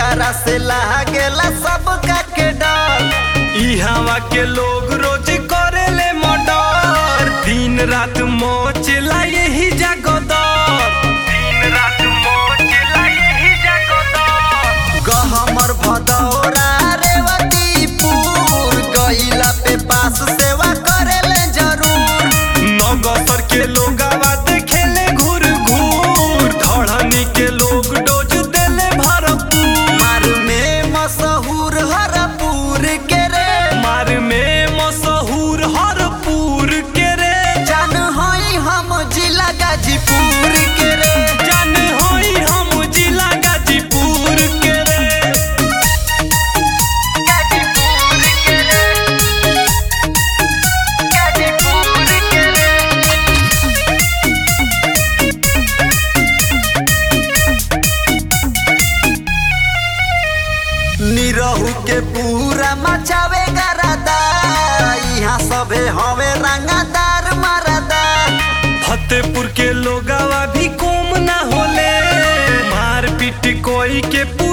एकरा से लागेला सबका के डर। इहावा के लोग रोज करेले मर्डर, दिन रात मोचला यही जगदर, दिन रात मोचला यही जगदर। गहमर भदौरा रेवतीपुर गइला पे पास सेवा करेले जरूर। नगसर के लोग देखेले घूर घूर, धड़नी के लोग डोज देले भरपूर। मार में मशहूर हरपुर के रे, मार में मशहूर हरपुर के रे, जान होई हम जिला गाजीपुर के रे। जान होई हम जिला गाजीपुर के रे। गाजीपुर के रे, गाजीपुर के रे। निरहू के पूरा मचावे गरादा, यहाँ सबे हवे रंगादार मरदा। फतेहपुर के लोगवा भी कम ना होले, मार पीट कोई के